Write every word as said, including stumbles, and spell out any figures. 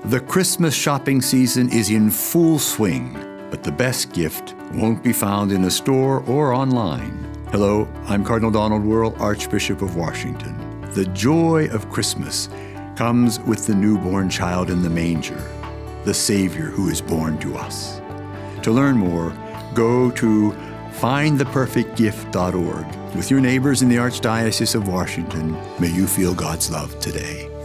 The Christmas shopping season is in full swing, but the best gift won't be found in a store or online. Hello, I'm Cardinal Donald Wuerl, Archbishop of Washington. The joy of Christmas comes with the newborn child in the manger, the Savior who is born to us. To learn more, go to find the perfect gift dot org. With your neighbors in the Archdiocese of Washington, may you feel God's love today.